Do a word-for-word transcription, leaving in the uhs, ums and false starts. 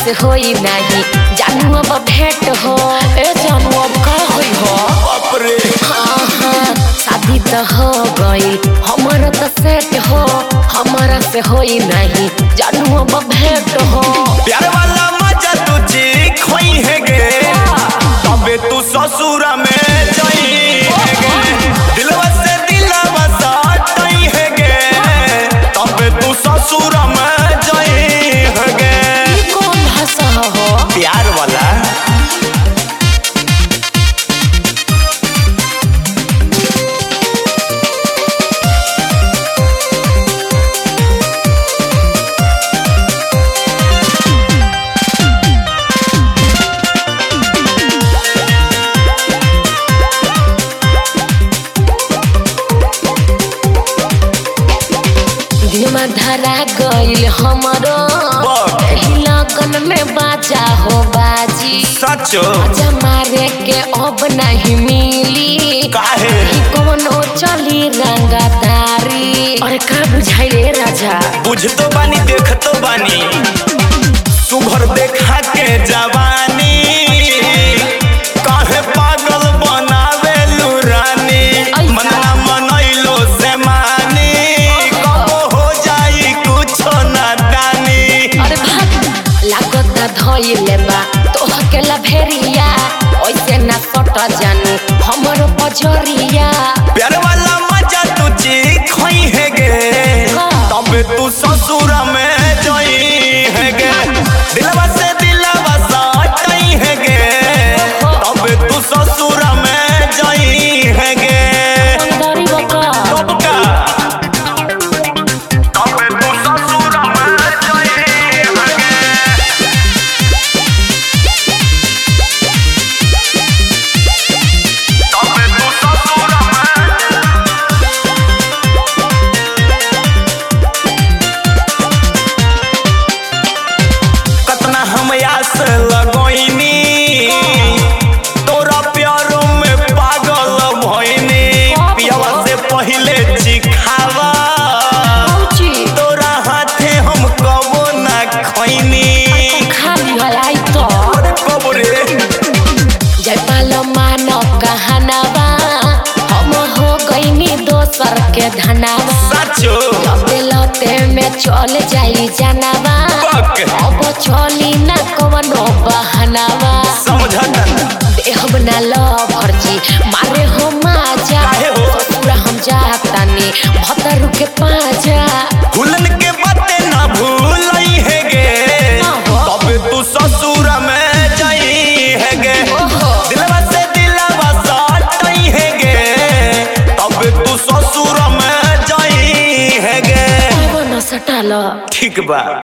से होई नहीं जानू अब भेंट हो ए जानू अब का होई हो बाप रे हाँ हाँ शादी तो हो गई हमारा तो सेट हो हमारा से होई नहीं जानू अब भेंट हो प्यार वाला मजा तुझे खोई है गे तबे तू ससुरा में जाई है गे दिलवा से दिलवा साटई है गे तबे तू ससुरा में जाई है गे कौन भाषा हो प्यार वाला दिनमा धरा गइल हमरो लगन में बाजा हो बाजी सचो बाजा मारे के अब नहीं मिली काहे कोनो चली रंगदारी अरे का बुझाई रे राजा बुझ तो बानी देख तो बानी सुघर देखा के जवानी काहे पागल बनावे लुरानी मना मनैलो से मानी कबो हो जाई कुछ ना दानी अरे भाग लागता धइले बा तो अकेला भेरिया ओइसे ना सट जानू हमरो पजरिया प्यार वाला मजा तुझे खोई है गे तबे तू ससुरा में जाई है गे दिलवा से दिलवा साटई है गे तबे तू ससुरा में जाई है गे अंदरी बका तब का तबे तू ससुरा में जाई है गे तबे तू ससुरा में कतना हम आस लगोइनी तोरा प्यारो में पागल भइनी पियावा से पहिले चिखावा तोरा हाथे हम कबो ना खइनी खाली हलाई तो अरे कबो रे जयपाल मानो कहनावा हम हो गईनी दोसर के धनावा सचो लते लते में चल जाई जनावा पक अब चली ना कवनो बहनावा समझत देहब ना लो भरजी मारे हो माजा काहे हो? पूरा हम जातानी भतरू के पाजा भूलन के बाते ना भूलई है गे तबे तू ससुरा में जाई है गे दिलवा से दिलवा साटई है गे तबे तू ससुरा में जाई है गे न सटाल ठीक बा।